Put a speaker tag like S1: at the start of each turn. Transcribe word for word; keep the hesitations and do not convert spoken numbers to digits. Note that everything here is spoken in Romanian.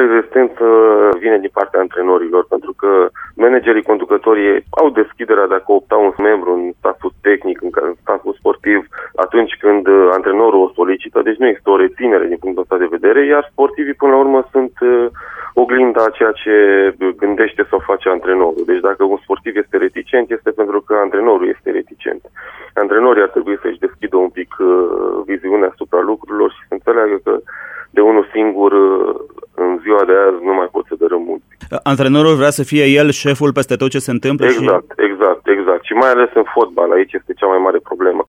S1: rezistență vine din partea antrenorilor, pentru că managerii, conducătorii au deschiderea de a coopta un membru în staful tehnic, în staful sportiv, atunci când antrenorul o solicită. Deci nu există o reținere din punctul ăsta de vedere, iar sportivii până la urmă sunt oglinda a ceea ce gândește sau face antrenorul. Deci dacă un sportiv este reticent, este pentru că antrenorul este reticent. Antrenorii ar trebui să-și deschidă un pic uh, viziunea asupra lucrurilor și să înțeleagă că de unul singur uh, în ziua de azi nu mai pot să dărâm mult.
S2: Antrenorul vrea să fie el șeful peste tot ce se întâmplă?
S1: Exact,
S2: și...
S1: exact, exact. Și mai ales în fotbal, aici este cea mai mare problemă.